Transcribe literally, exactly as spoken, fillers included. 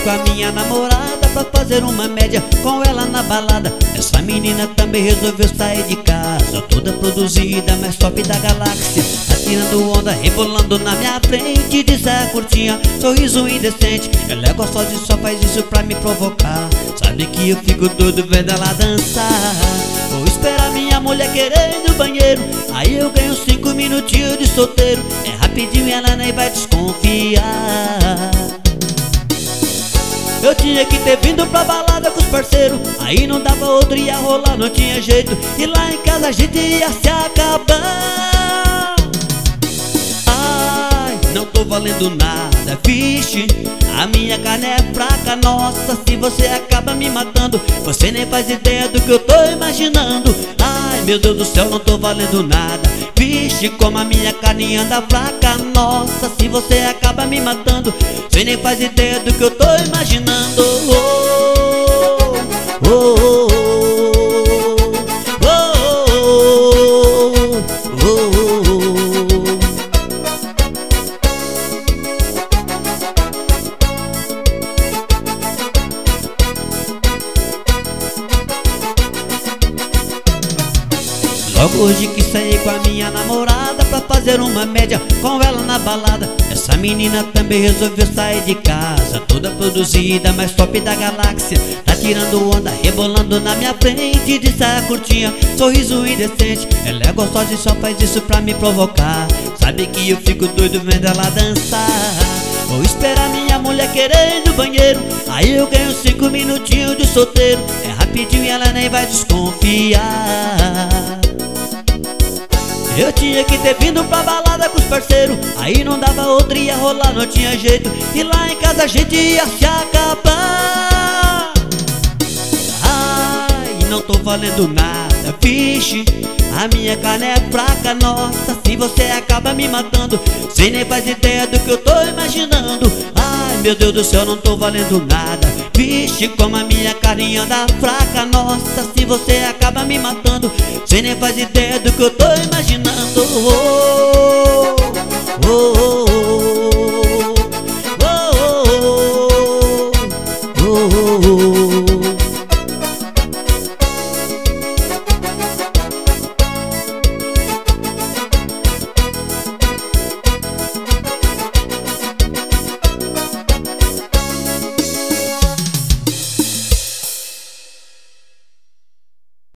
com a minha namorada pra fazer uma média com ela na balada. Essa menina também resolveu sair de casa, toda produzida, mais top da galáxia. Tá tirando onda, rebolando na minha frente, de saia curtinha, sorriso indecente. Ela é gostosa e só faz isso pra me provocar. Sabe que eu fico doido vendo ela dançar. Vou esperar minha mulher querer ir no banheiro, aí eu ganho cinco minutinhos de solteiro. É rapidinho e ela nem vai desconfiar. Eu tinha que ter vindo pra balada com os parceiros, aí não dava outro, ia rolar, não tinha jeito. E lá em casa a gente ia se acabar. Ai, não tô valendo nada, vixe, a minha carne é fraca, nossa, se você acaba me matando, você nem faz ideia do que eu tô imaginando. Ai, meu Deus do céu, não tô valendo nada, vixe, como a minha carne anda fraca, nossa, se você acaba me matando, você nem faz ideia do que eu tô imaginando. Oh, oh, oh, oh, oh, oh, oh. Logo hoje que saí com a minha namorada pra fazer uma média com ela na balada. Essa menina também resolveu sair de casa, toda produzida, mais top da galáxia. Tá tirando onda, rebolando na minha frente, de saia curtinha, sorriso indecente. Ela é gostosa e só faz isso pra me provocar. Sabe que eu fico doido vendo ela dançar. Vou esperar minha mulher querer ir no banheiro, aí eu ganho cinco minutinhos de solteiro. É rapidinho e ela nem vai desconfiar. Eu tinha que ter vindo pra balada com os parceiros, aí não dava outra, ia rolar, não tinha jeito. E lá em casa a gente ia se acabar. Ai, não tô valendo nada, vixe, a minha carne é fraca, nossa, se você acaba me matando, você nem faz ideia do que eu tô imaginando. Ai, meu Deus do céu, não tô valendo nada, vixe, como a minha carne anda fraca, nossa, se você acaba me matando, você nem faz ideia do que eu tô imaginando. Oh,